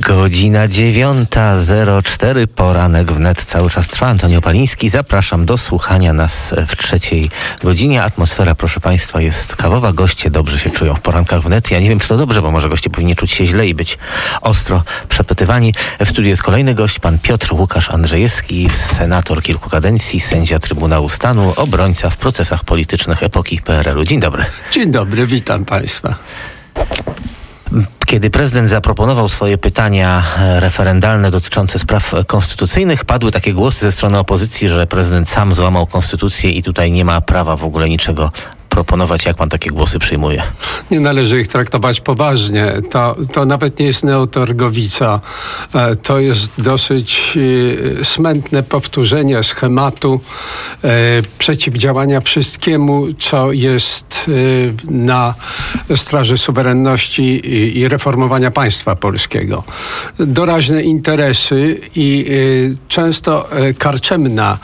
Godzina 9:04, poranek wnet cały czas trwa. Antoni Opaliński, zapraszam do słuchania nas w trzeciej godzinie. Atmosfera, proszę Państwa, jest kawowa. Goście dobrze się czują w porankach wnet. Ja nie wiem, czy to dobrze, bo może goście powinni czuć się źle i być ostro przepytywani. W studiu jest kolejny gość, pan Piotr Łukasz Andrzejewski, senator kilku kadencji, sędzia Trybunału Stanu, obrońca w procesach politycznych epoki PRL-u. Dzień dobry. Dzień dobry, witam Państwa. Kiedy prezydent zaproponował swoje pytania referendalne dotyczące spraw konstytucyjnych, padły takie głosy ze strony opozycji, że prezydent sam złamał konstytucję i tutaj nie ma prawa w ogóle niczego proponować. Jak pan takie głosy przyjmuje? Nie należy ich traktować poważnie. To nawet nie jest neotargowica. To jest dosyć smętne powtórzenie schematu przeciwdziałania wszystkiemu, co jest na straży suwerenności i reformowania państwa polskiego. Doraźne interesy i często karczemna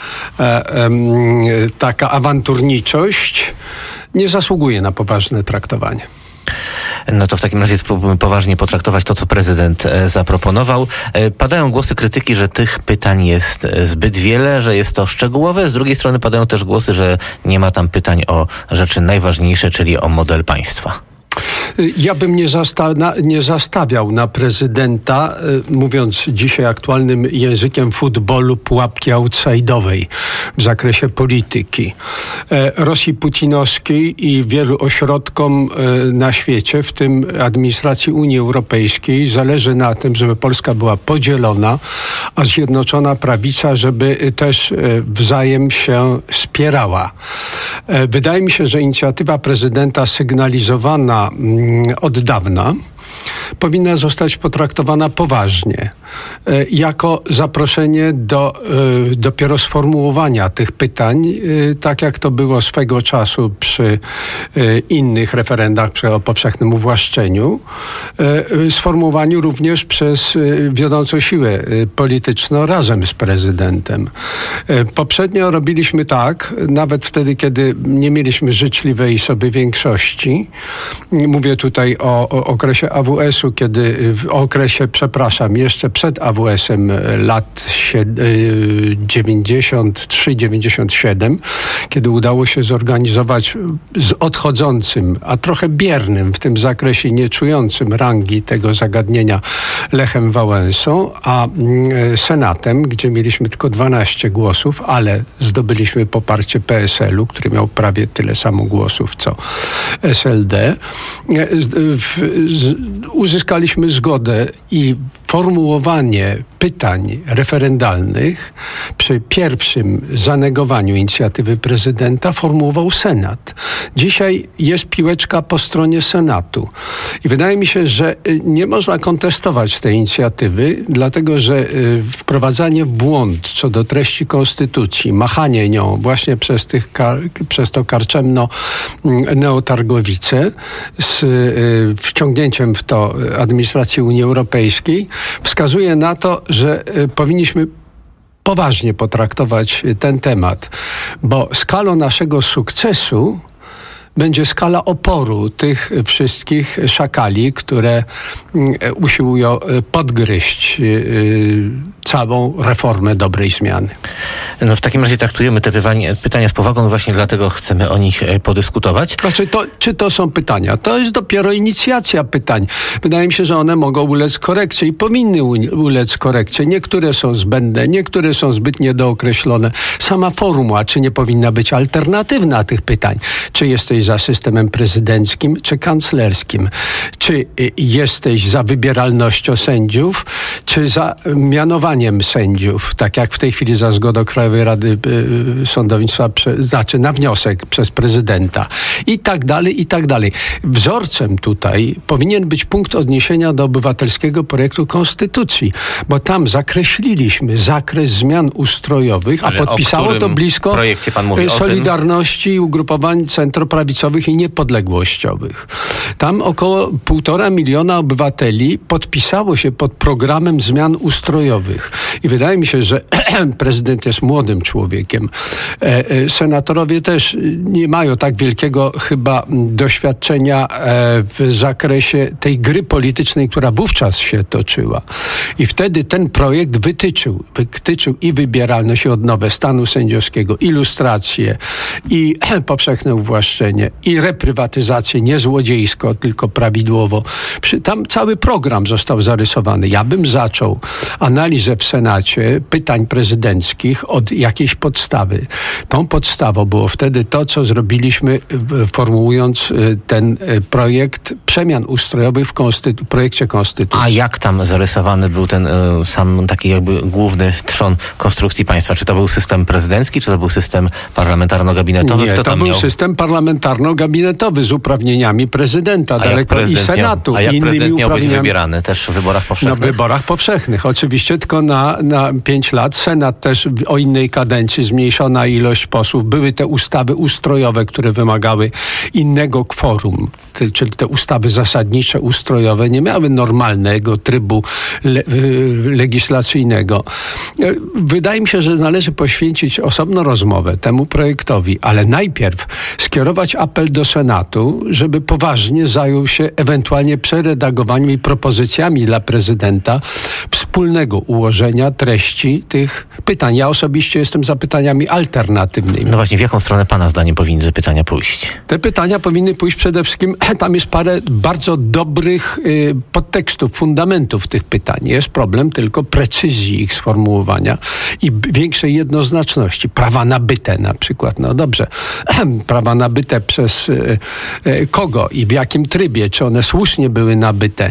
taka awanturniczość nie zasługuje na poważne traktowanie. No to w takim razie spróbujmy poważnie potraktować to, co prezydent zaproponował. Padają głosy krytyki, że tych pytań jest zbyt wiele, że jest to szczegółowe. Z drugiej strony padają też głosy, że nie ma tam pytań o rzeczy najważniejsze, czyli o model państwa. Ja bym nie zastawiał na prezydenta, mówiąc dzisiaj aktualnym językiem futbolu, pułapki outside'owej w zakresie polityki. Rosji putinowskiej i wielu ośrodkom na świecie, w tym administracji Unii Europejskiej, zależy na tym, żeby Polska była podzielona, a Zjednoczona Prawica, żeby też wzajem się wspierała. Wydaje mi się, że inicjatywa prezydenta sygnalizowana od dawna powinna zostać potraktowana poważnie, jako zaproszenie do dopiero sformułowania tych pytań, tak jak to było swego czasu przy innych referendach, o powszechnym uwłaszczeniu, sformułowaniu również przez wiodącą siłę polityczną razem z prezydentem. Poprzednio robiliśmy tak, nawet wtedy, kiedy nie mieliśmy życzliwej sobie większości. Mówię tutaj o okresie AWS-u, kiedy w okresie, jeszcze przed AWS-em lat 93-97, kiedy udało się zorganizować z odchodzącym, a trochę biernym w tym zakresie, nie czującym rangi tego zagadnienia Lechem Wałęsą, a Senatem, gdzie mieliśmy tylko 12 głosów, ale zdobyliśmy poparcie PSL-u, który miał prawie tyle samo głosów, co SLD. Uzyskaliśmy zgodę i formułowanie pytań referendalnych przy pierwszym zanegowaniu inicjatywy prezydenta formułował Senat. Dzisiaj jest piłeczka po stronie Senatu. I wydaje mi się, że nie można kontestować tej inicjatywy, dlatego że wprowadzanie w błąd co do treści konstytucji, machanie nią właśnie przez to karczemno neotargowicę z wciągnięciem w to administracji Unii Europejskiej wskazuje na to, że powinniśmy poważnie potraktować ten temat, bo skalą naszego sukcesu będzie skala oporu tych wszystkich szakali, które usiłują podgryźć całą reformę dobrej zmiany. No w takim razie traktujemy te pytania z powagą i właśnie dlatego chcemy o nich podyskutować. Czy to są pytania? To jest dopiero inicjacja pytań. Wydaje mi się, że one mogą ulec korekcie i powinny ulec korekcie. Niektóre są zbędne, niektóre są zbyt niedookreślone. Sama formuła, czy nie powinna być alternatywna tych pytań? Czy jesteś za systemem prezydenckim, czy kanclerskim? Czy jesteś za wybieralnością sędziów, czy za mianowaniem sędziów, tak jak w tej chwili za zgodą Krajowej Rady Sądownictwa, na wniosek przez prezydenta i tak dalej, i tak dalej. Wzorcem tutaj powinien być punkt odniesienia do obywatelskiego projektu konstytucji, bo tam zakreśliliśmy zakres zmian ustrojowych, a podpisało to blisko projekcie pan mówi Solidarności i ugrupowań centroprawicowych i niepodległościowych. Tam około 1,5 miliona obywateli podpisało się pod programem problem zmian ustrojowych. I wydaje mi się, że prezydent jest młodym człowiekiem. Senatorowie też nie mają tak wielkiego chyba doświadczenia w zakresie tej gry politycznej, która wówczas się toczyła. I wtedy ten projekt wytyczył i wybieralność, i odnowę stanu sędziowskiego, i lustrację, i powszechne uwłaszczenie, i reprywatyzację, nie złodziejsko, tylko prawidłowo. Tam cały program został zarysowany. Ja bym zaczął analizę w Senacie pytań prezydenckich od jakiejś podstawy. Tą podstawą było wtedy to, co zrobiliśmy, formułując ten projekt przemian ustrojowych w projekcie konstytucji. A jak tam zarysowany był ten sam taki jakby główny trzon konstrukcji państwa? Czy to był system prezydencki, czy to był system parlamentarno-gabinetowy? Nie, to był system parlamentarno-gabinetowy z uprawnieniami prezydenta daleko i Senatu. A jak innymi prezydent miał być uprawnieniami wybierany? Też w wyborach powszechnych? W wyborach powszechnych. Oczywiście tylko na 5 lat. Senat też o innej kadencji, zmniejszona ilość posłów. Były te ustawy ustrojowe, które wymagały innego kworum. Czyli te ustawy zasadnicze, ustrojowe nie miały normalnego trybu legislacyjnego. Wydaje mi się, że należy poświęcić osobną rozmowę temu projektowi, ale najpierw skierować apel do Senatu, żeby poważnie zajął się ewentualnie przeredagowaniem i propozycjami dla prezydenta wspólnego ułożenia treści tych pytań. Ja osobiście jestem za pytaniami alternatywnymi. No właśnie, w jaką stronę pana zdaniem powinny te pytania pójść? Te pytania powinny pójść przede wszystkim, tam jest parę bardzo dobrych podtekstów, fundamentów tych pytań. Jest problem tylko precyzji ich sformułowania i większej jednoznaczności. Prawa nabyte na przykład. No dobrze, prawa nabyte przez kogo i w jakim trybie? Czy one słusznie były nabyte?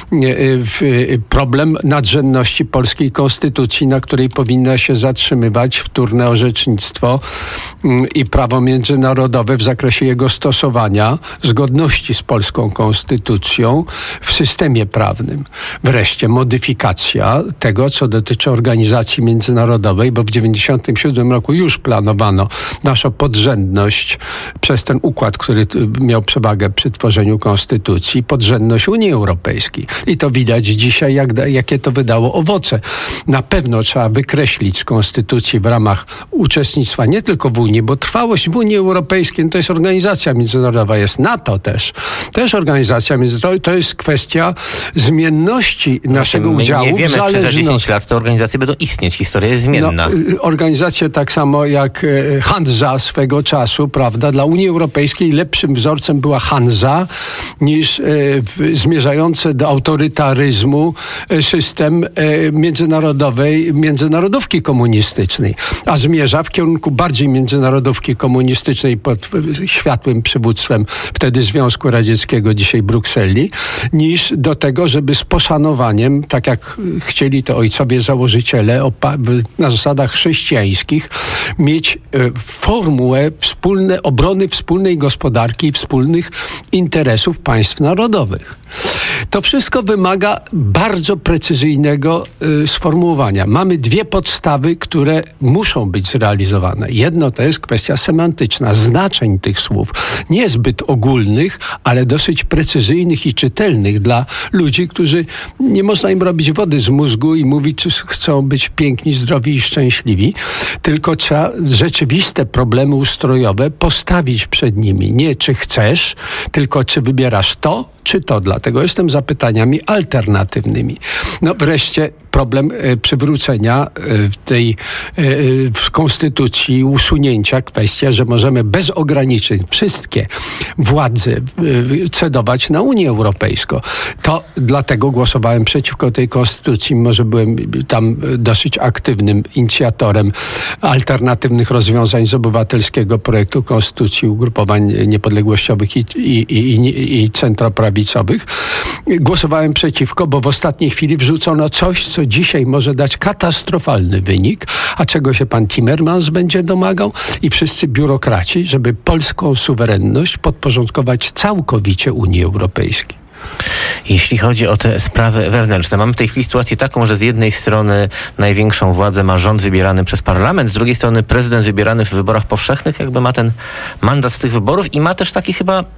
Problem nadrzędności polskiej konstytucji, na której powinna się zatrzymywać wtórne orzecznictwo i prawo międzynarodowe w zakresie jego stosowania, zgodności z polską konstytucją w systemie prawnym. Wreszcie modyfikacja tego, co dotyczy organizacji międzynarodowej, bo w 1997 roku już planowano naszą podrzędność przez ten układ, który miał przewagę przy tworzeniu konstytucji, podrzędność Unii Europejskiej. I to widać dzisiaj, jakie to wydało owoce. Na pewno trzeba wykreślić z konstytucji w ramach uczestnictwa nie tylko w Unii, bo trwałość w Unii Europejskiej to jest organizacja międzynarodowa, jest NATO też organizacja międzynarodowa. To jest kwestia zmienności naszego udziału nie wiemy, w zależności. Czy za 10 lat te organizacje będą istnieć. Historia jest zmienna. Organizacje tak samo jak Hansa swego czasu, prawda? Dla Unii Europejskiej lepszym wzorcem była Hansa niż zmierzający do autorytaryzmu system międzynarodówki komunistycznej, a zmierza w kierunku bardziej międzynarodówki komunistycznej pod światłym przywództwem wtedy Związku Radzieckiego, dzisiaj Brukseli, niż do tego, żeby z poszanowaniem, tak jak chcieli to ojcowie założyciele na zasadach chrześcijańskich, mieć formułę obrony wspólnej gospodarki i wspólnych interesów państw narodowych. To wszystko wymaga bardzo precyzyjnego sformułowania. Mamy dwie podstawy, które muszą być zrealizowane. Jedno to jest kwestia semantyczna, znaczeń tych słów. Nie zbyt ogólnych, ale dosyć precyzyjnych i czytelnych dla ludzi, którzy nie można im robić wody z mózgu i mówić, czy chcą być piękni, zdrowi i szczęśliwi, tylko trzeba rzeczywiste problemy ustrojowe postawić przed nimi. Nie czy chcesz, tylko czy wybierasz to, czy to. Dlatego jestem za pytaniami alternatywnymi. No wreszcie problem przywrócenia w konstytucji usunięcia kwestia, że możemy bez ograniczeń wszystkie władze cedować na Unię Europejską. To dlatego głosowałem przeciwko tej konstytucji, mimo że byłem tam dosyć aktywnym inicjatorem alternatywnych rozwiązań z obywatelskiego projektu konstytucji ugrupowań niepodległościowych i centroprawicowych. Głosowałem przeciwko, bo w ostatniej chwili wrzucono coś, co dzisiaj może dać katastrofalny wynik, a czego się pan Timmermans będzie domagał i wszyscy biurokraci, żeby polską suwerenność podporządkować całkowicie Unii Europejskiej. Jeśli chodzi o te sprawy wewnętrzne, mamy w tej chwili sytuację taką, że z jednej strony największą władzę ma rząd wybierany przez parlament, z drugiej strony prezydent wybierany w wyborach powszechnych, jakby ma ten mandat z tych wyborów i ma też taki chyba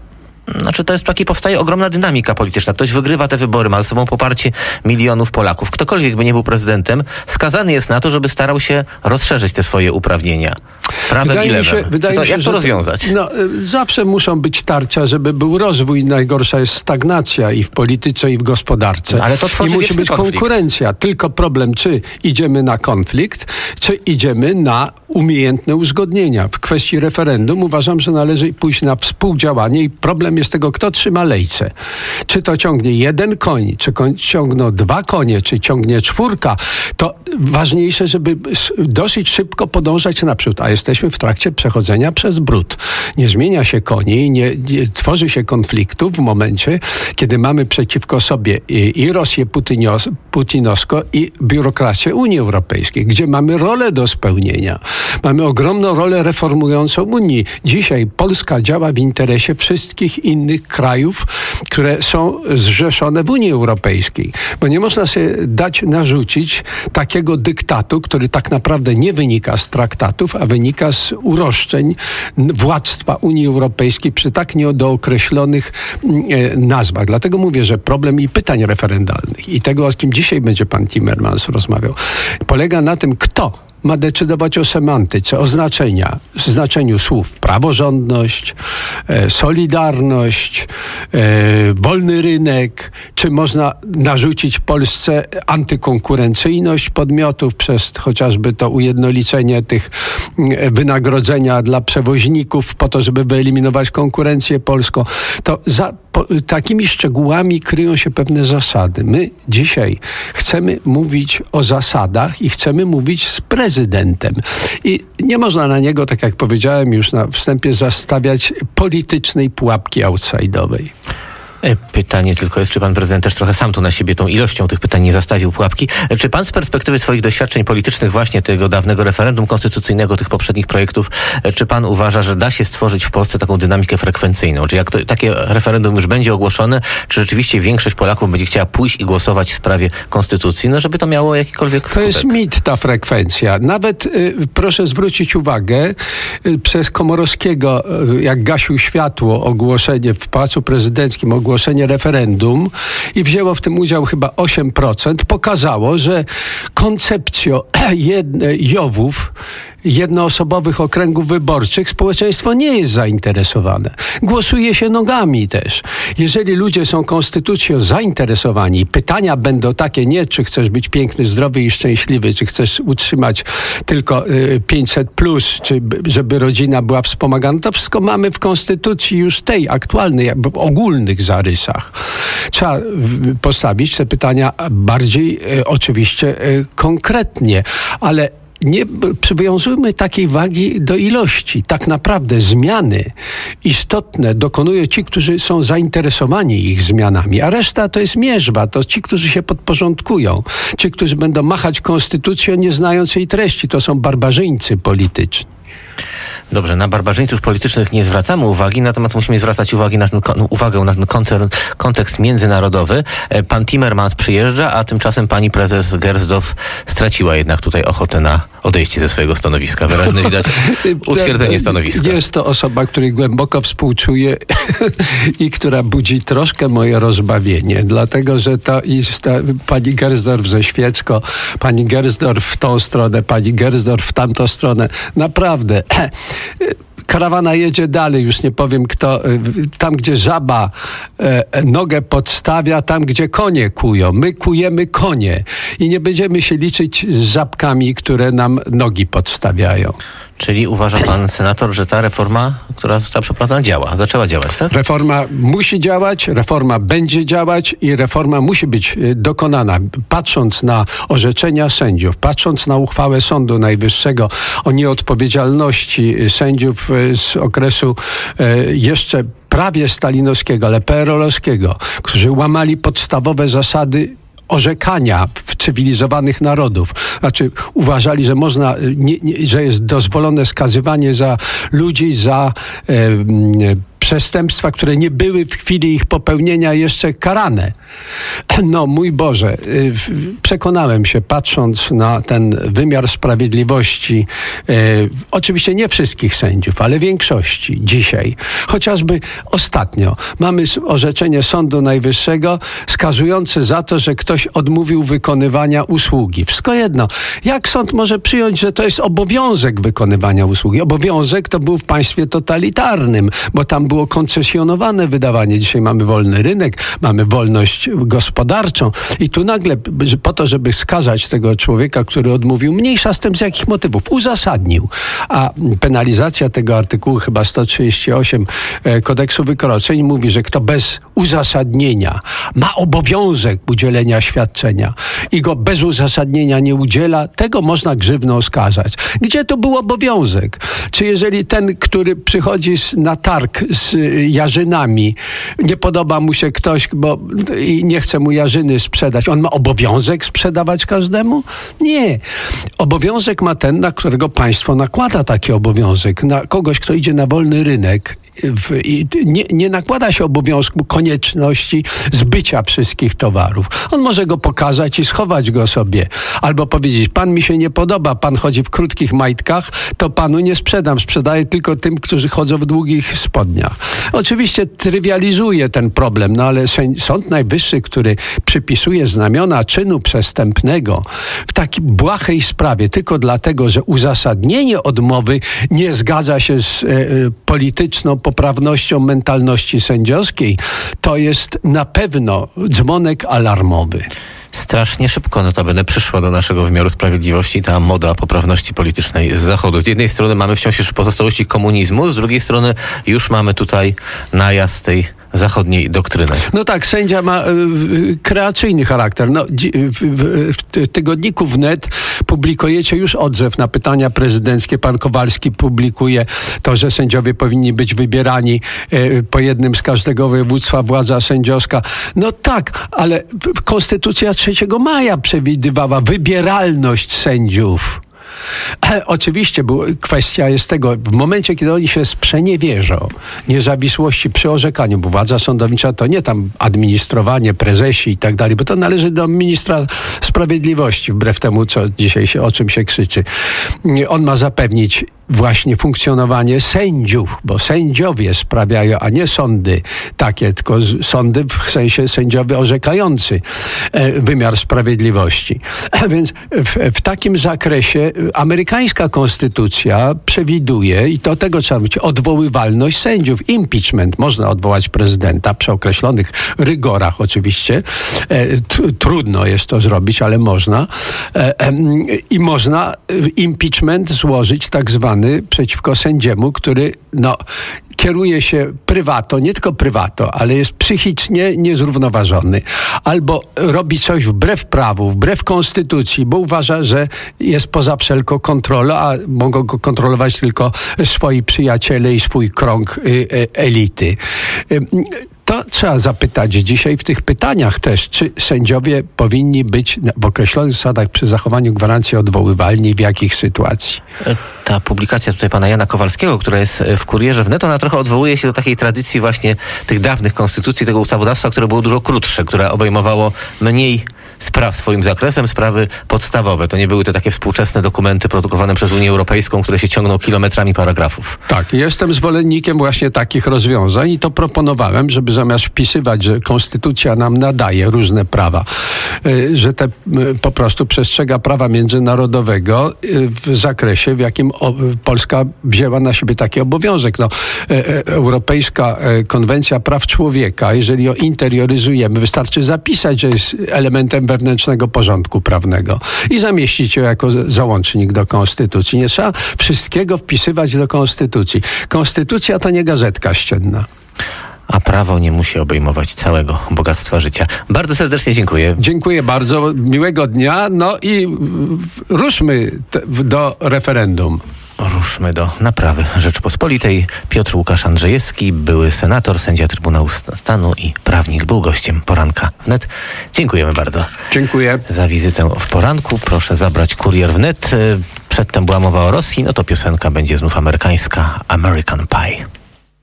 Znaczy to jest taki, powstaje ogromna dynamika polityczna. Ktoś wygrywa te wybory, ma za sobą poparcie milionów Polaków. Ktokolwiek by nie był prezydentem, skazany jest na to, żeby starał się rozszerzyć te swoje uprawnienia. Prawem i lewem. Jak to rozwiązać? Zawsze muszą być tarcia, żeby był rozwój. Najgorsza jest stagnacja i w polityce, i w gospodarce. Ale to tworzy I musi być konflikt. konkurencja. Tylko problem, czy idziemy na konflikt, czy idziemy na umiejętne uzgodnienia. W kwestii referendum uważam, że należy pójść na współdziałanie i problem jest tego, kto trzyma lejce. Czy to ciągnie jeden koń, czy ciągną dwa konie, czy ciągnie czwórka, to ważniejsze, żeby dosyć szybko podążać naprzód, a jesteśmy w trakcie przechodzenia przez brud. Nie zmienia się koni, nie tworzy się konfliktu w momencie, kiedy mamy przeciwko sobie i Rosję putinowską, i biurokrację Unii Europejskiej, gdzie mamy rolę do spełnienia. Mamy ogromną rolę reformującą Unii. Dzisiaj Polska działa w interesie wszystkich innych krajów, które są zrzeszone w Unii Europejskiej. Bo nie można sobie narzucić takiego dyktatu, który tak naprawdę nie wynika z traktatów, a wynika z uroszczeń władztwa Unii Europejskiej przy tak niedookreślonych nazwach. Dlatego mówię, że problem i pytań referendalnych i tego, o kim dzisiaj będzie pan Timmermans rozmawiał, polega na tym, kto ma decydować o semantyce, o znaczeniu słów praworządność, solidarność, wolny rynek, czy można narzucić Polsce antykonkurencyjność podmiotów przez chociażby to ujednolicenie tych wynagrodzenia dla przewoźników po to, żeby wyeliminować konkurencję polską. To takimi szczegółami kryją się pewne zasady. My dzisiaj chcemy mówić o zasadach i chcemy mówić z prezydentem. I nie można na niego, tak jak powiedziałem już na wstępie, zastawiać politycznej pułapki outside'owej. Pytanie tylko jest, czy pan prezydent też trochę sam tu na siebie tą ilością tych pytań nie zastawił pułapki. Czy pan z perspektywy swoich doświadczeń politycznych, właśnie tego dawnego referendum konstytucyjnego, tych poprzednich projektów, czy pan uważa, że da się stworzyć w Polsce taką dynamikę frekwencyjną? Czy jak takie referendum już będzie ogłoszone, czy rzeczywiście większość Polaków będzie chciała pójść i głosować w sprawie konstytucji, żeby to miało jakikolwiek skutek? To jest mit, ta frekwencja. Nawet proszę zwrócić uwagę, przez Komorowskiego, jak gasił światło, ogłoszenie w Pałacu Prezydenckim, ogłoszenie referendum i wzięło w tym udział chyba 8%, pokazało, że koncepcją JOW-ów, jednoosobowych okręgów wyborczych, społeczeństwo nie jest zainteresowane. Głosuje się nogami też. Jeżeli ludzie są konstytucją zainteresowani, pytania będą takie, nie czy chcesz być piękny, zdrowy i szczęśliwy, czy chcesz utrzymać tylko 500+, czy żeby rodzina była wspomagana, to wszystko mamy w konstytucji już tej aktualnej, jakby w ogólnych zarysach. Trzeba postawić te pytania bardziej oczywiście konkretnie, ale nie przywiązujmy takiej wagi do ilości. Tak naprawdę zmiany istotne dokonują ci, którzy są zainteresowani ich zmianami, a reszta to jest mierzwa, to ci, którzy się podporządkują. Ci, którzy będą machać konstytucją, nie znając jej treści, to są barbarzyńcy polityczni. Dobrze, na barbarzyńców politycznych nie zwracamy uwagi, natomiast musimy zwracać uwagę na ten kontekst międzynarodowy. Pan Timmermans przyjeżdża, a tymczasem pani prezes Gersdorf straciła jednak tutaj ochotę na odejście ze swojego stanowiska. Wyraźnie widać utwierdzenie stanowiska. Jest to osoba, której głęboko współczuję i która budzi troszkę moje rozbawienie, dlatego, że to jest pani Gersdorf ze Świecko, pani Gersdorf w tą stronę, pani Gersdorf w tamtą stronę. Naprawdę. Karawana jedzie dalej, już nie powiem kto, tam gdzie żaba nogę podstawia, tam gdzie konie kują. My kujemy konie i nie będziemy się liczyć z żabkami, które nam nogi podstawiają. Czyli uważa pan senator, że ta reforma, która została przeprowadzona, zaczęła działać, tak? Reforma musi działać, reforma będzie działać i reforma musi być dokonana. Patrząc na orzeczenia sędziów, patrząc na uchwałę Sądu Najwyższego o nieodpowiedzialności sędziów z okresu jeszcze prawie stalinowskiego, ale PRL-owskiego, którzy łamali podstawowe zasady orzekania cywilizowanych narodów. Znaczy uważali, że można, że jest dozwolone skazywanie za ludzi za przestępstwa, które nie były w chwili ich popełnienia jeszcze karane. No mój Boże, przekonałem się, patrząc na ten wymiar sprawiedliwości, oczywiście nie wszystkich sędziów, ale większości dzisiaj. Chociażby ostatnio mamy orzeczenie Sądu Najwyższego skazujące za to, że ktoś odmówił wykonywania usługi. Wszystko jedno. Jak sąd może przyjąć, że to jest obowiązek wykonywania usługi? Obowiązek to był w państwie totalitarnym, bo tam było koncesjonowane wydawanie. Dzisiaj mamy wolny rynek, mamy wolność gospodarczą i tu nagle po to, żeby skazać tego człowieka, który odmówił, mniejsza z tym z jakich motywów, uzasadnił. A penalizacja tego artykułu chyba 138 kodeksu wykroczeń mówi, że kto bez uzasadnienia ma obowiązek udzielenia świadczenia i go bez uzasadnienia nie udziela, tego można grzywną oskarżać. Gdzie to był obowiązek? Czy jeżeli ten, który przychodzi na targ z jarzynami, nie podoba mu się ktoś, bo i nie chce mu jarzyny sprzedać, on ma obowiązek sprzedawać każdemu? Nie. Obowiązek ma ten, na którego państwo nakłada taki obowiązek. Na kogoś, kto idzie na wolny rynek, nie nakłada się obowiązku konieczności zbycia wszystkich towarów. On może go pokazać i schować go sobie. Albo powiedzieć, pan mi się nie podoba, pan chodzi w krótkich majtkach, to panu nie sprzedam. Sprzedaję tylko tym, którzy chodzą w długich spodniach. Oczywiście trywializuje ten problem, no ale Sąd Najwyższy, który przypisuje znamiona czynu przestępnego w takiej błahej sprawie, tylko dlatego, że uzasadnienie odmowy nie zgadza się z polityczną poprawnością mentalności sędziowskiej, to jest na pewno dzwonek alarmowy. Strasznie szybko notabene przyszła do naszego wymiaru sprawiedliwości ta moda poprawności politycznej z Zachodu. Z jednej strony mamy wciąż jeszcze pozostałości komunizmu, z drugiej strony już mamy tutaj najazd tej zachodniej doktryny. No tak, sędzia ma kreacyjny charakter. No, w tygodniku Wnet publikujecie już odzew na pytania prezydenckie. Pan Kowalski publikuje to, że sędziowie powinni być wybierani po jednym z każdego województwa, władza sędziowska. No tak, ale Konstytucja 3 maja przewidywała wybieralność sędziów. Oczywiście kwestia jest tego, w momencie, kiedy oni się sprzeniewierzą niezawisłości przy orzekaniu, bo władza sądownicza to nie tam administrowanie, prezesi i tak dalej, bo to należy do ministra sprawiedliwości, wbrew temu, co dzisiaj o czym się krzyczy. On ma zapewnić właśnie funkcjonowanie sędziów, bo sędziowie sprawiają, a nie sądy takie, tylko sądy w sensie sędziowie orzekający wymiar sprawiedliwości. Więc w takim zakresie amerykańska konstytucja przewiduje, i do tego trzeba być, odwoływalność sędziów. Impeachment. Można odwołać prezydenta przy określonych rygorach oczywiście. Trudno jest to zrobić, ale można. I można impeachment złożyć tak zwany przeciwko sędziemu, który kieruje się prywato, nie tylko prywato, ale jest psychicznie niezrównoważony. Albo robi coś wbrew prawu, wbrew konstytucji, bo uważa, że jest poza wszelką kontrolą, a mogą go kontrolować tylko swoi przyjaciele i swój krąg elity. To trzeba zapytać dzisiaj w tych pytaniach też, czy sędziowie powinni być w określonych zasadach przy zachowaniu gwarancji odwoływalni, w jakich sytuacji. Ta publikacja tutaj pana Jana Kowalskiego, która jest w Kurierze Wnet, ona trochę odwołuje się do takiej tradycji właśnie tych dawnych konstytucji, tego ustawodawstwa, które było dużo krótsze, które obejmowało mniej spraw swoim zakresem, sprawy podstawowe. To nie były te takie współczesne dokumenty produkowane przez Unię Europejską, które się ciągną kilometrami paragrafów. Tak, jestem zwolennikiem właśnie takich rozwiązań i to proponowałem, żeby zamiast wpisywać, że konstytucja nam nadaje różne prawa, że te po prostu przestrzega prawa międzynarodowego w zakresie, w jakim Polska wzięła na siebie taki obowiązek. Europejska Konwencja Praw Człowieka, jeżeli ją interioryzujemy, wystarczy zapisać, że jest elementem wewnętrznego porządku prawnego i zamieścić ją jako załącznik do Konstytucji. Nie trzeba wszystkiego wpisywać do Konstytucji. Konstytucja to nie gazetka ścienna. A prawo nie musi obejmować całego bogactwa życia. Bardzo serdecznie dziękuję. Dziękuję bardzo. Miłego dnia. No i ruszmy do referendum. Ruszmy do naprawy Rzeczpospolitej. Piotr Łukasz Andrzejewski, były senator, sędzia Trybunału Stanu i prawnik, był gościem Poranka Wnet. Dziękujemy bardzo. Dziękuję. Za wizytę w Poranku. Proszę zabrać Kurier Wnet. Przedtem była mowa o Rosji, no to piosenka będzie znów amerykańska. American Pie.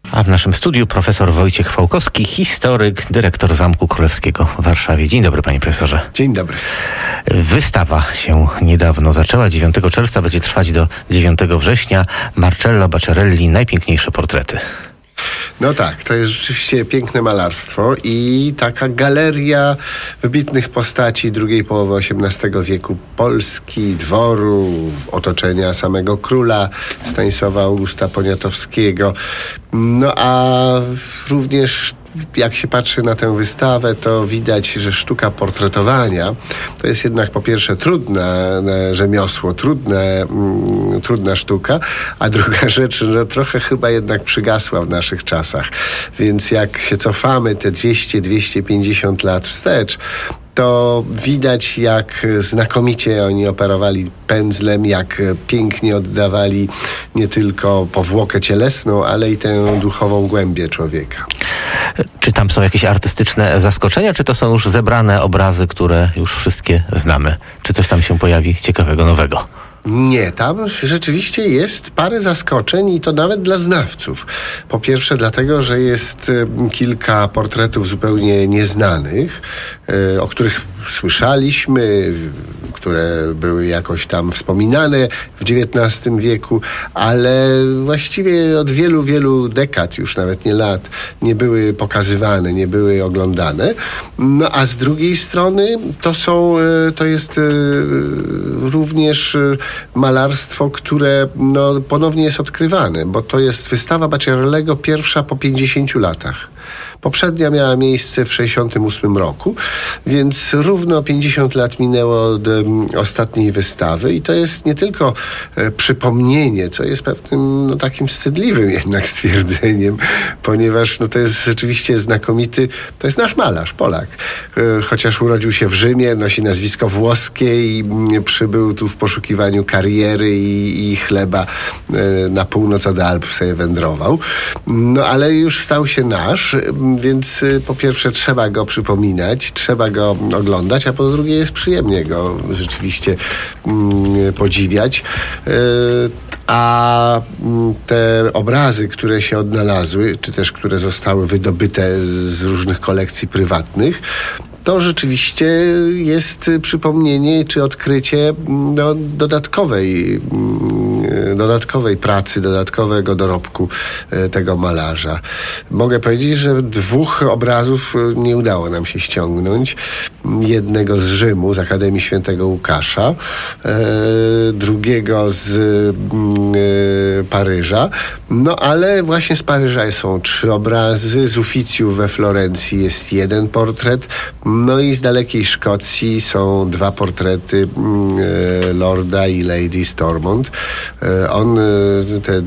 A w naszym studiu profesor Wojciech Fałkowski, historyk, dyrektor Zamku Królewskiego w Warszawie. Dzień dobry, panie profesorze. Dzień dobry. Wystawa się niedawno zaczęła. 9 czerwca będzie trwać do 9 września. Marcello Bacciarelli, najpiękniejsze portrety. No tak, to jest rzeczywiście piękne malarstwo i taka galeria wybitnych postaci drugiej połowy XVIII wieku Polski, dworu, otoczenia samego króla Stanisława Augusta Poniatowskiego. No a również jak się patrzy na tę wystawę, to widać, że sztuka portretowania to jest jednak po pierwsze trudne rzemiosło, trudna sztuka, a druga rzecz, że trochę chyba jednak przygasła w naszych czasach. Więc jak się cofamy te 200-250 lat wstecz, to widać, jak znakomicie oni operowali pędzlem, jak pięknie oddawali nie tylko powłokę cielesną, ale i tę duchową głębię człowieka. Czy tam są jakieś artystyczne zaskoczenia, czy to są już zebrane obrazy, które już wszystkie znamy? Czy coś tam się pojawi ciekawego, nowego? Nie, tam rzeczywiście jest parę zaskoczeń i to nawet dla znawców. Po pierwsze dlatego, że jest kilka portretów zupełnie nieznanych, o których słyszeliśmy, które były jakoś tam wspominane w XIX wieku, ale właściwie od wielu, wielu dekad, już nawet nie lat, nie były pokazywane, nie były oglądane. No a z drugiej strony to jest również malarstwo, które ponownie jest odkrywane, bo to jest wystawa Bacciarellego pierwsza po 50 latach. Poprzednia miała miejsce w 1968 roku, więc równo 50 lat minęło od ostatniej wystawy i to jest nie tylko przypomnienie, co jest pewnym takim wstydliwym jednak stwierdzeniem, ponieważ to jest rzeczywiście znakomity, to jest nasz malarz, Polak. Chociaż urodził się w Rzymie, nosi nazwisko włoskie i przybył tu w poszukiwaniu kariery i chleba na północ od Alp sobie wędrował. No ale już stał się nasz, więc po pierwsze trzeba go przypominać, trzeba go oglądać, a po drugie jest przyjemnie go rzeczywiście podziwiać. A te obrazy, które się odnalazły, czy też które zostały wydobyte z różnych kolekcji prywatnych, to rzeczywiście jest przypomnienie czy odkrycie dodatkowej pracy, dodatkowego dorobku tego malarza. Mogę powiedzieć, że 2 obrazów nie udało nam się ściągnąć. Jednego z Rzymu, z Akademii Świętego Łukasza, drugiego z Paryża. No ale właśnie z Paryża są 3 obrazy, z Uficjów we Florencji jest 1 portret, no i z dalekiej Szkocji są 2 portrety Lorda i Lady Stormont. On te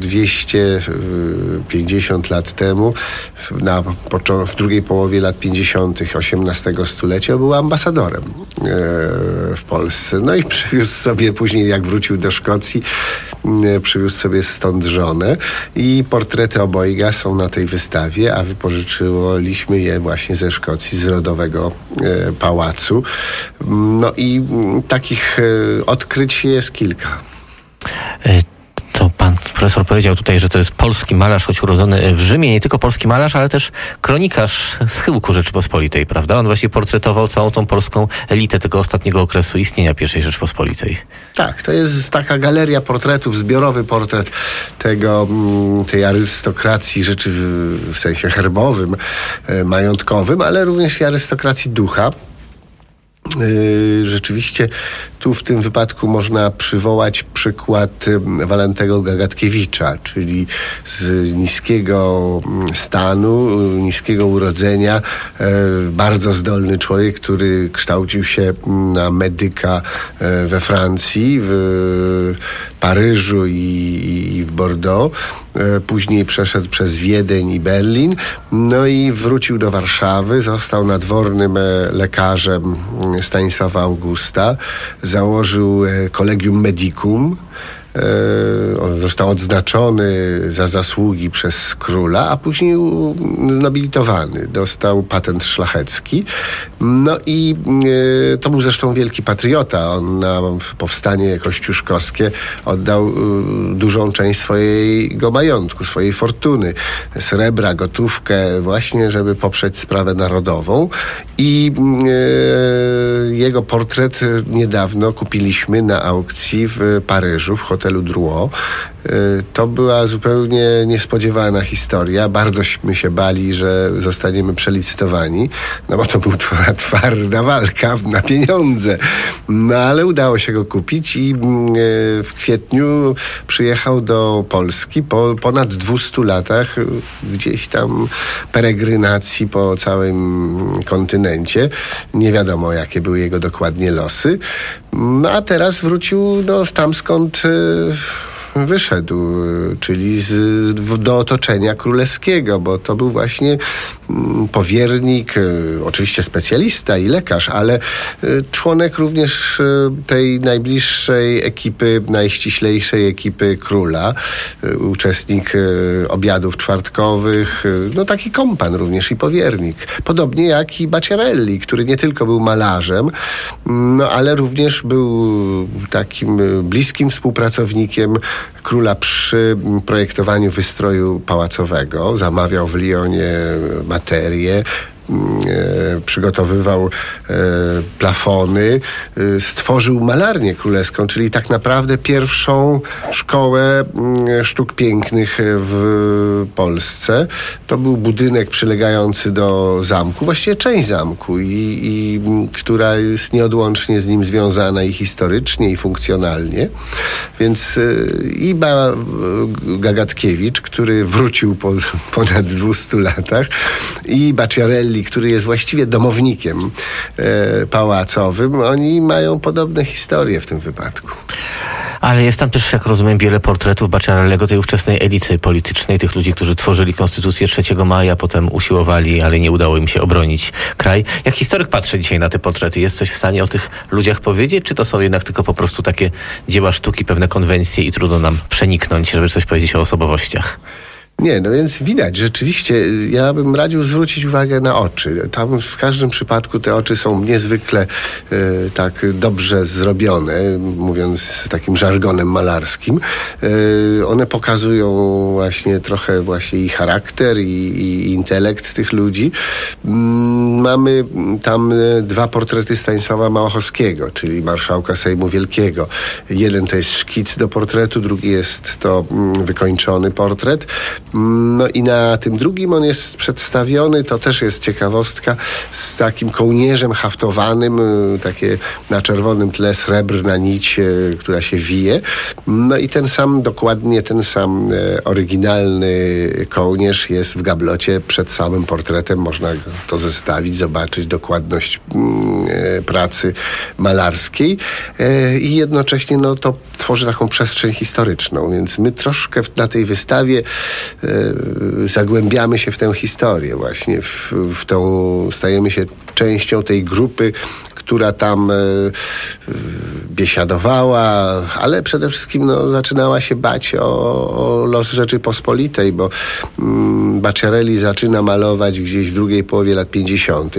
250 lat temu, w drugiej połowie lat 50. XVIII stulecia był ambasadorem w Polsce. No i przywiózł sobie później, jak wrócił do Szkocji, przywiózł sobie stąd żonę i portrety obojga są na tej wystawie, a wypożyczyliśmy je właśnie ze Szkocji, z Rodowego Pałacu. No i takich odkryć jest kilka. To pan profesor powiedział tutaj, że to jest polski malarz, choć urodzony w Rzymie. Nie tylko polski malarz, ale też kronikarz schyłku Rzeczypospolitej, prawda? On właśnie portretował całą tą polską elitę tego ostatniego okresu istnienia I Rzeczypospolitej. Tak, to jest taka galeria portretów, zbiorowy portret tej arystokracji rzeczy w sensie herbowym, majątkowym, ale również i arystokracji ducha. Rzeczywiście tu w tym wypadku można przywołać przykład Walentego Gagatkiewicza, czyli z niskiego stanu, niskiego urodzenia, bardzo zdolny człowiek, który kształcił się na medyka we Francji, w Paryżu i w Bordeaux. Później przeszedł przez Wiedeń i Berlin, no i wrócił do Warszawy, został nadwornym lekarzem Stanisława Augusta, założył Collegium Medicum, On został odznaczony za zasługi przez króla, a później znobilitowany. Dostał patent szlachecki. No i to był zresztą wielki patriota. On na powstanie kościuszkowskie oddał dużą część swojego majątku, swojej fortuny. Srebra, gotówkę, właśnie żeby poprzeć sprawę narodową. I jego portret niedawno kupiliśmy na aukcji w Paryżu, w hotelu Drouot. To była zupełnie niespodziewana historia. Bardzośmy się bali, że zostaniemy przelicytowani, no bo to była twarda walka na pieniądze. No ale udało się go kupić i w kwietniu przyjechał do Polski po ponad 200 latach gdzieś tam peregrynacji po całym kontynencie. Nie wiadomo, jakie były jego dokładnie losy. No a teraz wrócił tam skąd wyszedł, czyli do otoczenia królewskiego, bo to był właśnie powiernik, oczywiście specjalista i lekarz, ale członek również tej najbliższej ekipy, najściślejszej ekipy króla, uczestnik obiadów czwartkowych, no taki kompan również i powiernik. Podobnie jak i Bacciarelli, który nie tylko był malarzem, no ale również był takim bliskim współpracownikiem króla przy projektowaniu wystroju pałacowego. Zamawiał w Lyonie materię, przygotowywał plafony, stworzył malarnię królewską, czyli tak naprawdę pierwszą szkołę sztuk pięknych w Polsce. To był budynek przylegający do zamku, właściwie część zamku, i która jest nieodłącznie z nim związana i historycznie, i funkcjonalnie. Więc i Gagatkiewicz, który wrócił po ponad 200 latach, i Bacciarelli, który jest właściwie domownikiem pałacowym, oni mają podobne historie w tym wypadku. Ale jest tam też, jak rozumiem, wiele portretów Bacciarellego, tej ówczesnej elity politycznej, tych ludzi, którzy tworzyli konstytucję 3 maja, potem usiłowali, ale nie udało im się obronić kraj. Jak historyk patrzy dzisiaj na te portrety, jest coś w stanie o tych ludziach powiedzieć, czy to są jednak tylko po prostu takie dzieła sztuki, pewne konwencje i trudno nam przeniknąć, żeby coś powiedzieć o osobowościach? Nie, no więc widać, rzeczywiście, ja bym radził zwrócić uwagę na oczy. Tam w każdym przypadku te oczy są niezwykle tak dobrze zrobione, mówiąc takim żargonem malarskim. One pokazują właśnie trochę właśnie i charakter, i intelekt tych ludzi. Mamy tam 2 portrety Stanisława Małachowskiego, czyli marszałka Sejmu Wielkiego. Jeden to jest szkic do portretu, drugi jest to wykończony portret. No i na tym drugim on jest przedstawiony, to też jest ciekawostka, z takim kołnierzem haftowanym, takie na czerwonym tle srebrna nić, która się wije. No i dokładnie ten sam oryginalny kołnierz jest w gablocie przed samym portretem. Można to zestawić, zobaczyć dokładność pracy malarskiej i jednocześnie to tworzy taką przestrzeń historyczną, więc my troszkę na tej wystawie zagłębiamy się w tę historię właśnie, stajemy się częścią tej grupy, która tam biesiadowała, ale przede wszystkim zaczynała się bać o los Rzeczypospolitej, bo Bacciarelli zaczyna malować gdzieś w drugiej połowie lat 50.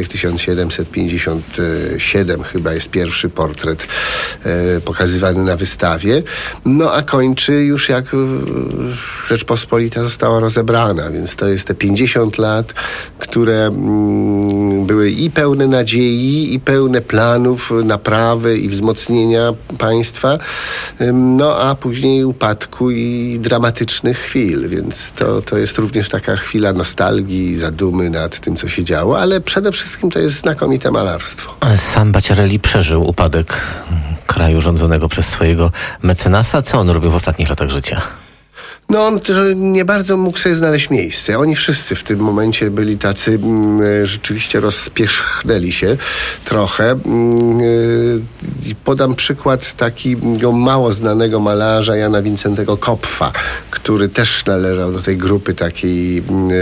1757 chyba jest pierwszy portret pokazywany na wystawie. No a kończy już jak Rzeczpospolita została rozebrana, więc to jest te 50 lat, które były i pełne nadziei, i pełne planów naprawy i wzmocnienia państwa, no a później upadku i dramatycznych chwil, więc to jest również taka chwila nostalgii, zadumy nad tym, co się działo, ale przede wszystkim to jest znakomite malarstwo. Sam Bacciarelli przeżył upadek kraju rządzonego przez swojego mecenasa. Co on robił w ostatnich latach życia? No on nie bardzo mógł sobie znaleźć miejsce. Oni wszyscy w tym momencie byli tacy, rzeczywiście rozpierzchnęli się trochę. I podam przykład takiego mało znanego malarza Jana Wincentego Kopfa, który też należał do tej grupy takiej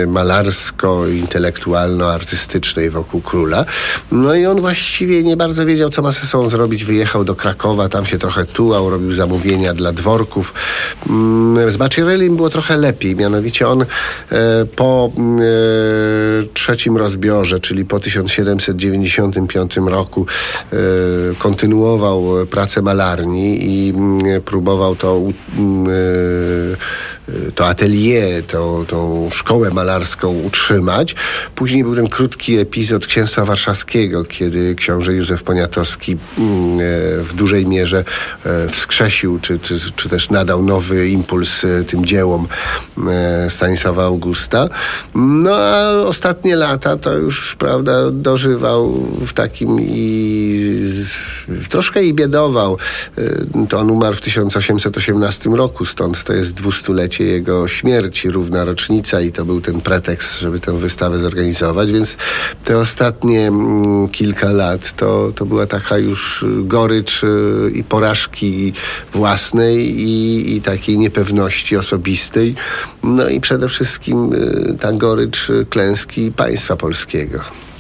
malarsko-intelektualno-artystycznej wokół króla. No i on właściwie nie bardzo wiedział, co ma ze sobą zrobić. Wyjechał do Krakowa, tam się trochę tułał, robił zamówienia dla dworków. Z Macchiarellim było trochę lepiej. Mianowicie on po trzecim rozbiorze, czyli po 1795 roku kontynuował pracę malarni i próbował to atelier, tą szkołę malarską utrzymać. Później był ten krótki epizod Księstwa Warszawskiego, kiedy książę Józef Poniatowski w dużej mierze wskrzesił, czy też nadał nowy impuls tym dziełom Stanisława Augusta. No a ostatnie lata to już, prawda, dożywał w takim troszkę i biedował. To on umarł w 1818 roku, stąd to jest 200-lecie jego śmierci, równa rocznica i to był ten pretekst, żeby tę wystawę zorganizować, więc te ostatnie kilka lat to była taka już gorycz i porażki własnej i takiej niepewności osobistej, no i przede wszystkim ta gorycz klęski państwa polskiego.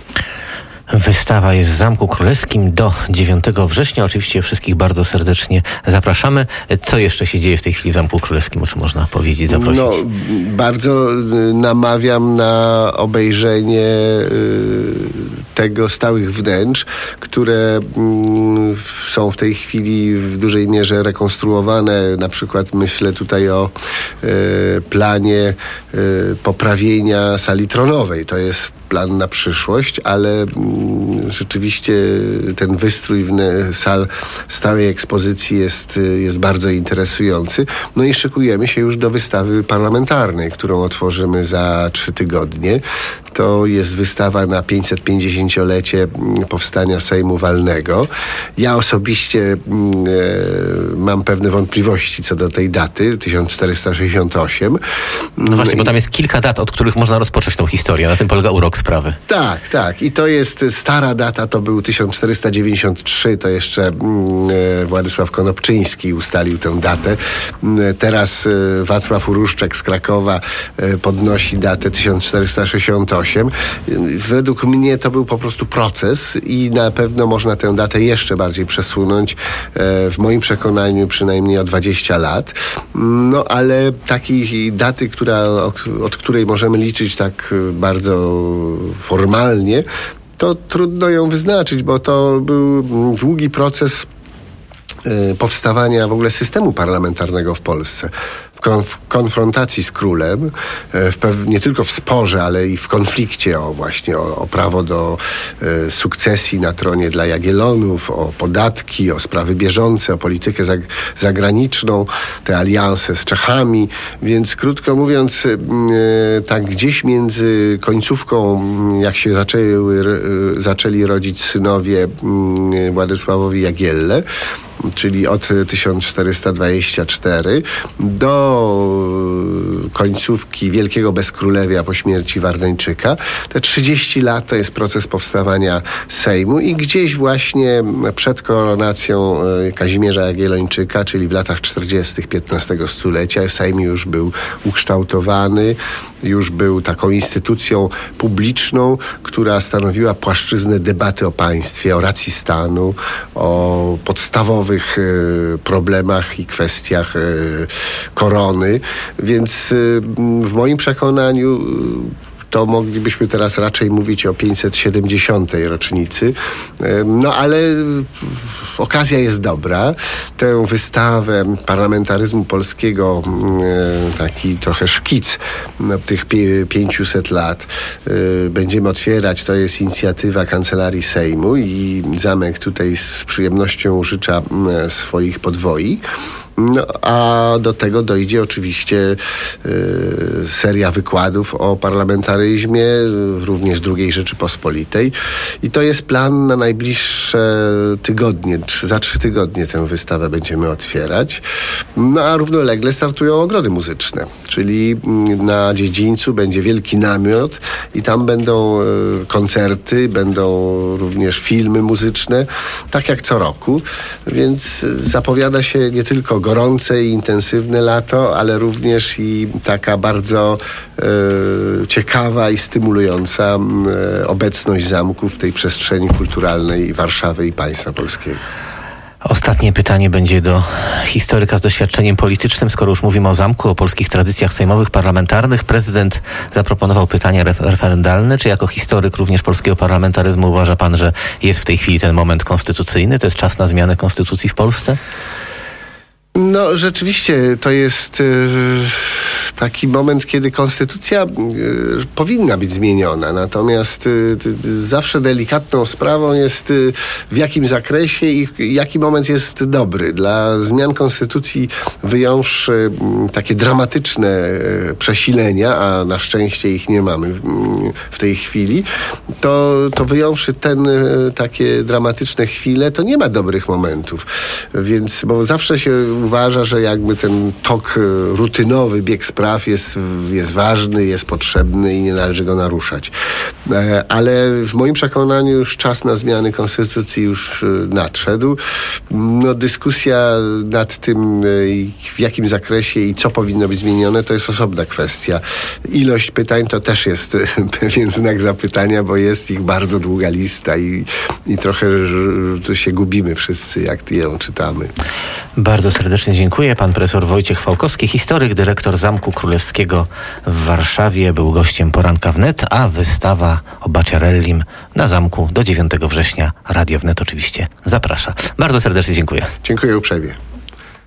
Wystawa jest w Zamku Królewskim do 9 września. Oczywiście wszystkich bardzo serdecznie zapraszamy. Co jeszcze się dzieje w tej chwili w Zamku Królewskim? O czym można powiedzieć, zaprosić? No, bardzo namawiam na obejrzenie tego stałych wnętrz, które są w tej chwili w dużej mierze rekonstruowane. Na przykład myślę tutaj o planie poprawienia sali tronowej. To jest plan na przyszłość, ale rzeczywiście ten wystrój sal stałej ekspozycji jest bardzo interesujący. No i szykujemy się już do wystawy parlamentarnej, którą otworzymy za 3 tygodnie. To jest wystawa na 550-lecie powstania Sejmu Walnego. Ja osobiście mam pewne wątpliwości co do tej daty, 1468. No właśnie, bo tam jest kilka dat, od których można rozpocząć tą historię. Na tym polega urok sprawy. Tak. I to jest stara data, to był 1493, to jeszcze Władysław Konopczyński ustalił tę datę. Teraz Wacław Uruszczek z Krakowa podnosi datę 1468. Według mnie to był po prostu proces i na pewno można tę datę jeszcze bardziej przesunąć. W moim przekonaniu przynajmniej o 20 lat. No ale takiej daty, od której możemy liczyć tak bardzo formalnie, to trudno ją wyznaczyć, bo to był długi proces powstawania w ogóle systemu parlamentarnego w Polsce. W konfrontacji z królem, nie tylko w sporze, ale i w konflikcie o prawo do sukcesji na tronie dla Jagiellonów, o podatki, o sprawy bieżące, o politykę zagraniczną, te alianse z Czechami. Więc krótko mówiąc, tak gdzieś między końcówką, jak się zaczęli rodzić synowie Władysławowi Jagielle, czyli od 1424 do końcówki Wielkiego Bezkrólewia po śmierci Warneńczyka. Te 30 lat to jest proces powstawania Sejmu i gdzieś właśnie przed koronacją Kazimierza Jagiellończyka, czyli w latach 40. XV stulecia, Sejm już był ukształtowany, już był taką instytucją publiczną, która stanowiła płaszczyznę debaty o państwie, o racji stanu, o podstawowych problemach i kwestiach korony. Więc w moim przekonaniu to moglibyśmy teraz raczej mówić o 570. rocznicy. No ale okazja jest dobra. Tę wystawę parlamentaryzmu polskiego, taki trochę szkic tych 500 lat będziemy otwierać. To jest inicjatywa Kancelarii Sejmu i zamek tutaj z przyjemnością użycza swoich podwoi. No, a do tego dojdzie oczywiście seria wykładów o parlamentaryzmie, również II Rzeczypospolitej. I to jest plan na najbliższe tygodnie. Za 3 tygodnie tę wystawę będziemy otwierać. No a równolegle startują ogrody muzyczne, czyli na dziedzińcu będzie wielki namiot i tam będą koncerty, będą również filmy muzyczne, tak jak co roku. Więc zapowiada się nie tylko gorące i intensywne lato, ale również i taka bardzo ciekawa i stymulująca obecność zamku w tej przestrzeni kulturalnej Warszawy i państwa polskiego. Ostatnie pytanie będzie do historyka z doświadczeniem politycznym. Skoro już mówimy o zamku, o polskich tradycjach sejmowych, parlamentarnych, prezydent zaproponował pytanie referendalne. Czy jako historyk również polskiego parlamentaryzmu uważa pan, że jest w tej chwili ten moment konstytucyjny? To jest czas na zmianę konstytucji w Polsce? No rzeczywiście to jest taki moment, kiedy konstytucja powinna być zmieniona. Natomiast zawsze delikatną sprawą jest w jakim zakresie i jaki moment jest dobry. Dla zmian konstytucji wyjąwszy takie dramatyczne przesilenia, a na szczęście ich nie mamy w tej chwili, to wyjąwszy takie dramatyczne chwile, to nie ma dobrych momentów. Więc, bo zawsze się uważa, że jakby ten tok rutynowy, bieg spraw jest ważny, jest potrzebny i nie należy go naruszać. Ale w moim przekonaniu już czas na zmiany konstytucji już nadszedł. No, dyskusja nad tym, w jakim zakresie i co powinno być zmienione, to jest osobna kwestia. Ilość pytań to też jest pewien znak zapytania, bo jest ich bardzo długa lista i trochę się gubimy wszyscy, jak ją czytamy. Bardzo serdecznie dziękuję. Pan profesor Wojciech Fałkowski, historyk, dyrektor Zamku Królewskiego w Warszawie, był gościem Poranka Wnet, a wystawa o Baciarellim na zamku do 9 września. Radio Wnet oczywiście zaprasza. Bardzo serdecznie dziękuję. Dziękuję uprzejmie.